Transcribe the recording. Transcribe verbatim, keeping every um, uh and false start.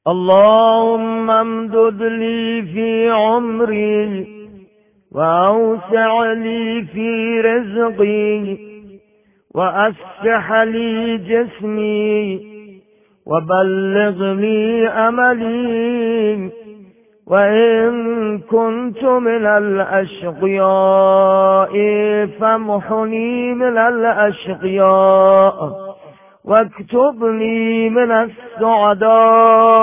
اللهم امدد لي في عمري وأوسع لي في رزقي وأسح لي جسمي وبلغني أملي، وإن كنت من الأشقياء فامحني من الأشقياء واكتبني من السعداء.